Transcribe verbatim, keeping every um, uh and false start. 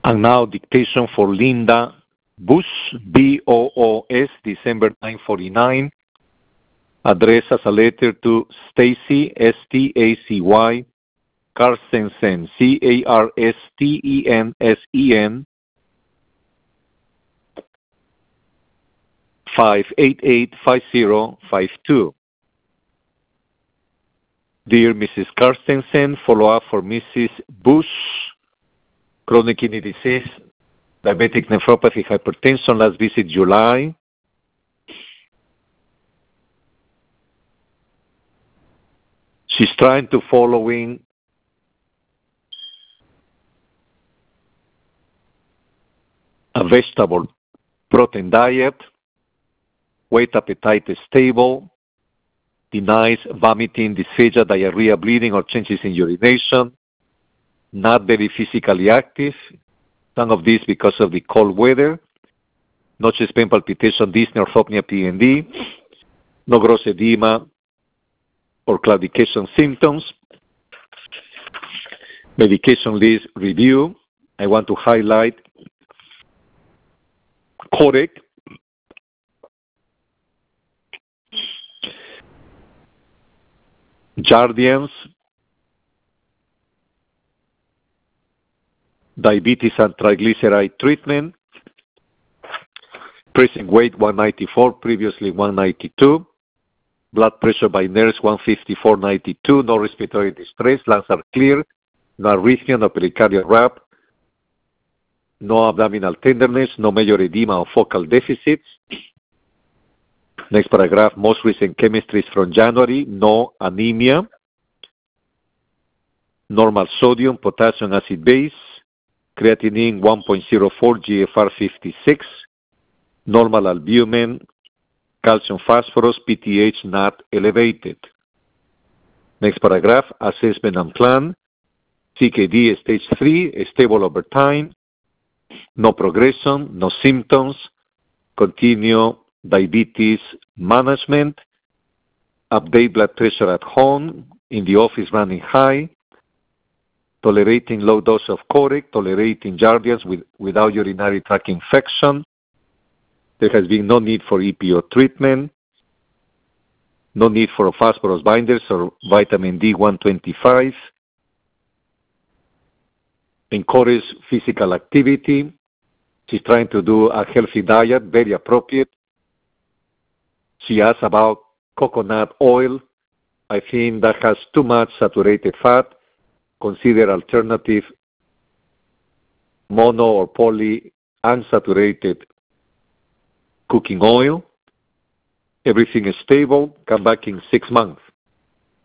And now dictation for Linda Boos, B O O S, December nine forty-nine. Address as a letter to Stacy, S T A C Y, Carstensen, C A R S T E N S E N, five eight eight five zero five two. Dear Missus Carstensen, follow-up for Missus Bush, chronic kidney disease, diabetic nephropathy, hypertension, last visit July. She's trying to following a vegetable protein diet, weight appetite is stable, denies vomiting, dysphagia, diarrhea, bleeding, or changes in urination, not very physically active, some of this because of the cold weather, no chest pain, palpitation, dyspnea, orthopnea, P N D, no gross edema or claudication symptoms. Medication list review. I want to highlight Coreg, Jardiance, diabetes and triglyceride treatment, present weight one ninety-four, previously one ninety-two, blood pressure by nurse one fifty-four ninety-two, no respiratory distress, lungs are clear, no arrhythmia, no pericardial rap, no abdominal tenderness, no major edema or focal deficits. Next paragraph, most recent chemistries from January, no anemia, normal sodium, potassium, acid base, creatinine one point zero four, G F R fifty-six, normal albumin, calcium, phosphorus, P T H not elevated. Next paragraph, assessment and plan, C K D stage three, stable over time, no progression, no symptoms, continue diabetes management, update blood pressure at home, in the office running high, tolerating low dose of Coreg, tolerating Jardiance with, without urinary tract infection. There has been no need for E P O treatment, no need for phosphorus binders or vitamin D one twenty-five. Encourage physical activity. She's trying to do a healthy diet, very appropriate. She asked about coconut oil. I think that has too much saturated fat. Consider alternative mono or poly unsaturated cooking oil. Everything is stable. Come back in six months.